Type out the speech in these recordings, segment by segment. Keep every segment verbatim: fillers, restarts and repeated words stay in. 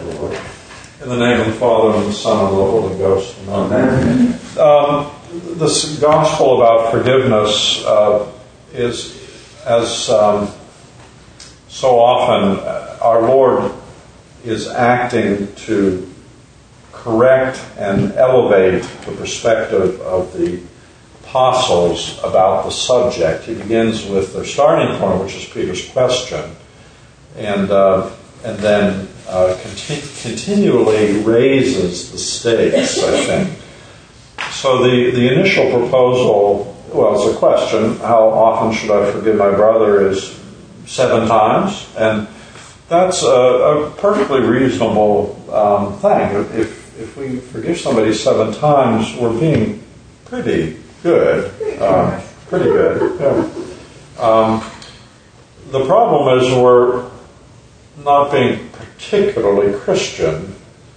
Lord. In the name of the Father, and the Son, and the Holy Ghost. Amen. Um, this gospel about forgiveness uh, is, as um, so often, uh, our Lord is acting to correct and elevate the perspective of the apostles about the subject. He begins with their starting point, which is Peter's question, and uh, and then uh, conti- continually raises the stakes, I think. So the, the initial proposal, well, it's a question, how often should I forgive my brother, is seven times, and that's a, a perfectly reasonable um, thing. If, if we forgive somebody seven times, we're being pretty good. Um, pretty good, yeah. Um, the problem is we're not being particularly Christian,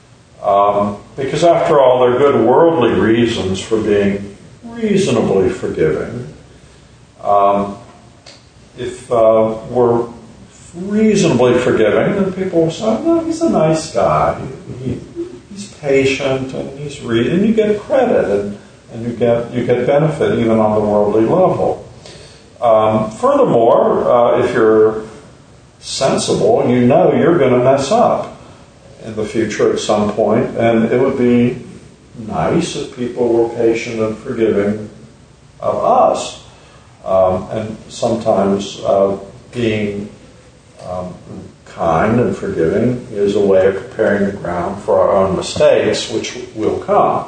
um, because after all, there are good worldly reasons for being reasonably forgiving. Um, if uh, we're reasonably forgiving, then people will say, "No, he's a nice guy. He, he, he's patient, and he's re-, and you get credit, and, and you get you get benefit even on the worldly level." Um, furthermore, uh, if you're sensible, you know you're going to mess up in the future at some point, and it would be nice if people were patient and forgiving of us. Um, and sometimes uh, being um, kind and forgiving is a way of preparing the ground for our own mistakes, which will come.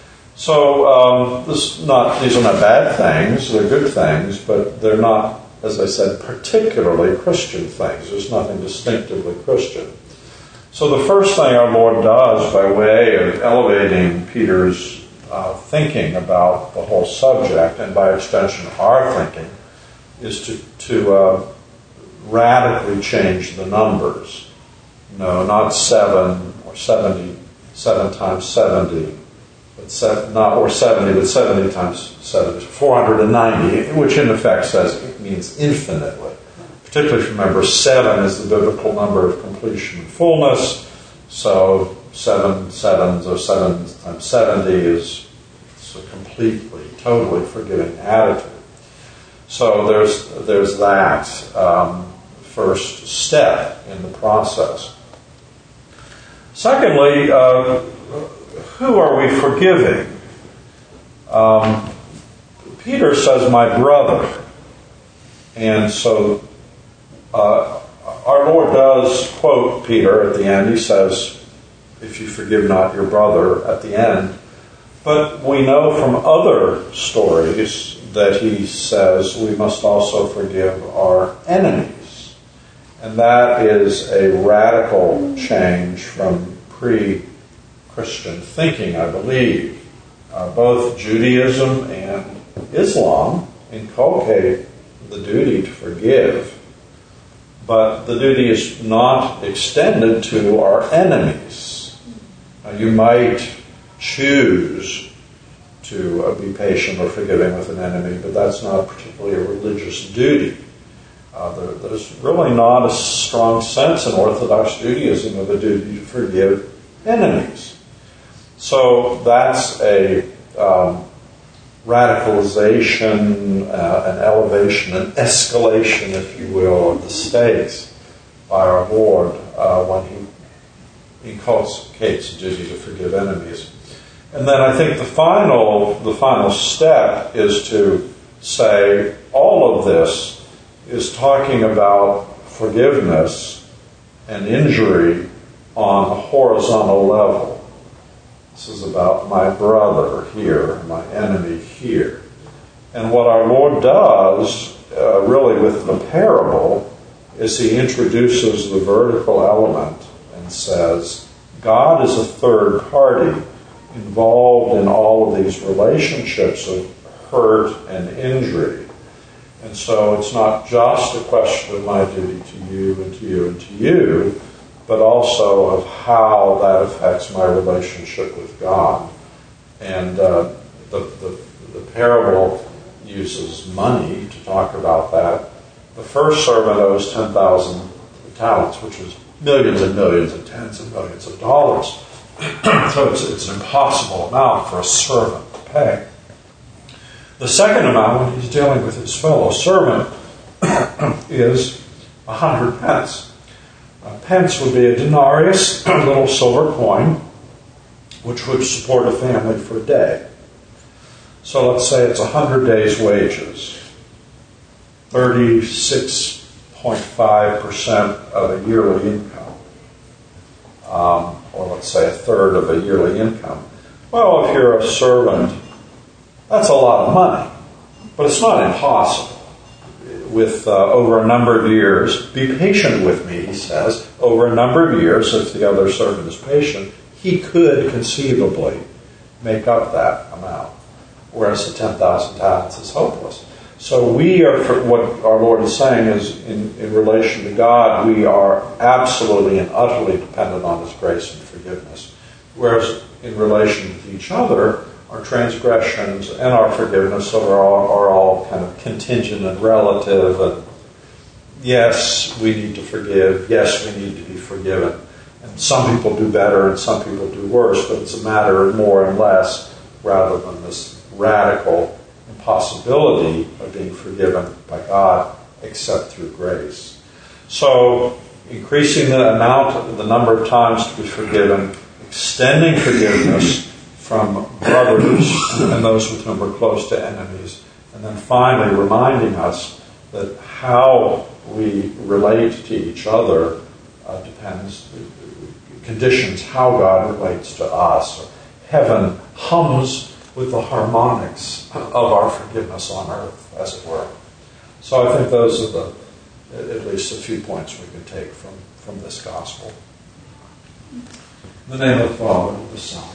So um, this not these are not bad things; they're good things, but they're not, as I said, particularly Christian things. There's nothing distinctively Christian. So the first thing our Lord does by way of elevating Peter's uh, thinking about the whole subject, and by extension our thinking, is to, to uh, radically change the numbers. No, not seven or seventy, seven times seventy, but seven, not or seventy, but seventy times seventy, four hundred ninety, which in effect says it means infinitely. Particularly if you remember, seven is the biblical number of completion and fullness. So seven sevens or seven times seventy is a completely, totally forgiving attitude. So there's there's that um, first step in the process. Secondly, uh, who are we forgiving? Um, Peter says, "My brother," and so. Uh, our Lord does quote Peter at the end. He says, "If you forgive not your brother," at the end. But we know from other stories that he says we must also forgive our enemies. And that is a radical change from pre-Christian thinking, I believe. Uh, both Judaism and Islam inculcate the duty to forgive. But the duty is not extended to our enemies. Now, you might choose to uh, be patient or forgiving with an enemy, but that's not particularly a religious duty. Uh, there, there's really not a strong sense in Orthodox Judaism of a duty to forgive enemies. So that's a um, radicalization, uh, an elevation, an escalation, if you will, of the stakes by our Lord uh, when he inculcates a duty to forgive enemies. And then I think the final, the final step is to say all of this is talking about forgiveness and injury on a horizontal level. This is about my brother here, my enemy here. And what our Lord does, uh, really with the parable, is he introduces the vertical element and says, God is a third party involved in all of these relationships of hurt and injury. And so it's not just a question of my duty to you and to you and to you, but also of how that affects my relationship with God. And uh, the, the, the parable uses money to talk about that. The first servant owes ten thousand talents, which was millions and millions and tens millions and millions of dollars. So it's, it's an impossible amount for a servant to pay. The second amount, when he's dealing with his fellow servant, is a hundred pence. A pence would be a denarius, a little silver coin, which would support a family for a day. So let's say it's a hundred days' wages, thirty-six point five percent of a yearly income, um, or let's say a third of a yearly income. Well, if you're a servant, that's a lot of money, but it's not impossible. With uh, over a number of years, be patient with me, he says, over a number of years, if the other servant is patient, he could conceivably make up that amount, whereas the ten thousand talents is hopeless. So we are, for what our Lord is saying is, in, in relation to God, we are absolutely and utterly dependent on His grace and forgiveness. Whereas in relation to each other, our transgressions and our forgiveness are all, are all kind of contingent and relative. And yes, we need to forgive. Yes, we need to be forgiven. And some people do better and some people do worse, but it's a matter of more and less rather than this radical impossibility of being forgiven by God except through grace. So increasing the amount, the number of times to be forgiven, extending forgiveness from brothers and those with whom we're close to enemies. And then finally reminding us that how we relate to each other uh, depends, conditions how God relates to us. Heaven hums with the harmonics of our forgiveness on earth, as it were. So I think those are the, at least a few points we can take from, from this gospel. In the name of the Father, and of the Son,